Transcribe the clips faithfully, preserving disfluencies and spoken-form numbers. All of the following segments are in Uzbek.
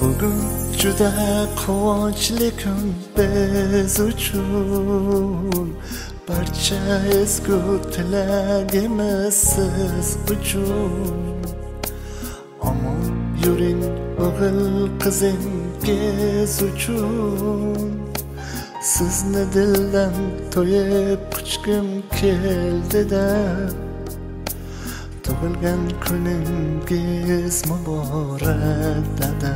Bugun juda quvonchli kun biz uchun, barcha ezgu tilagimiz siz uchun. Omon yuring o'g'il qizingiz uchun, sizni dildan to'yib quchgim keldi-da. Tug'ilgan kuningiz muborak dada.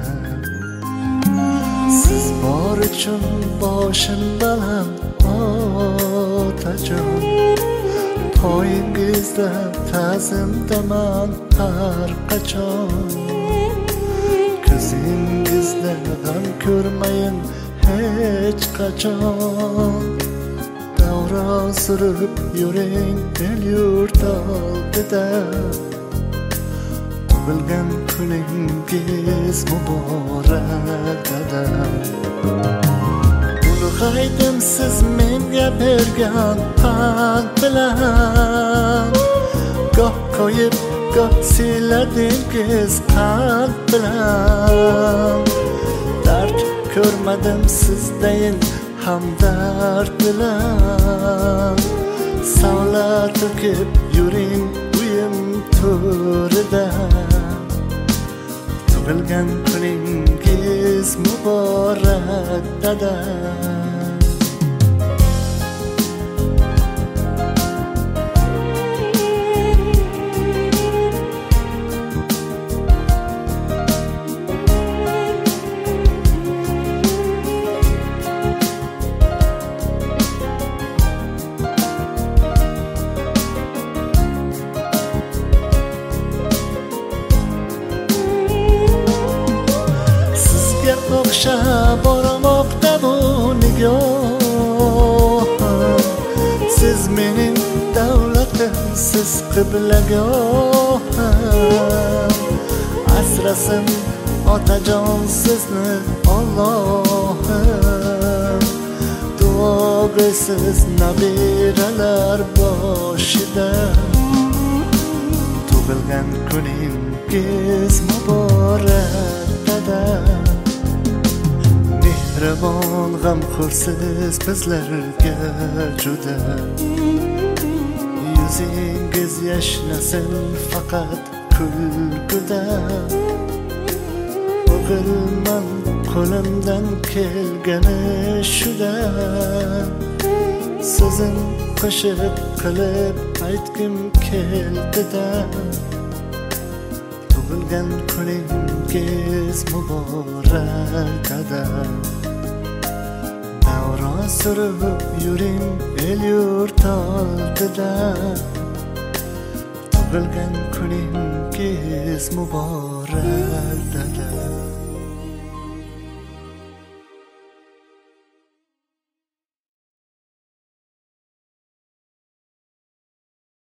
Siz bor uchun boshim baland otajon, to'yingizda ta'zimdaman har qachon. Ko'zingizda g'am ko'rmayin hech qachon. Davron surib yuring el yurt oldida. Tug'ilgan kuningiz muborak dada. Ulug'aydim siz menga bergan pand bilan, goh qo'yib goh siyladingiz qalb bilan. Dard ko'rmadim sizdayin hamdard bilan, savla to'kib yuring uyim to'rida. Tug'ilgan kuningiz muborak dada. O'xshab bormoqda bu nigohim, siz mening davlatim, siz qiblagohim. Asrasin otajon sizni Allohim, duo qilsiz nabiralar boshida. Tug'ilgan kuningiz muborak dada. Mehribon g'amxo'rsiz bizlarga juda, yuzingiz yashnasin faqat kulguda. O'g'ilman qo'limdan kelgani shuda, so'zim qo'shib qilib aytgim keldi-da. Tug'ilgan kuningiz muborak dada. Davron surib yuring el yurt oldida. Tug'ilgan kuningiz muborak dada.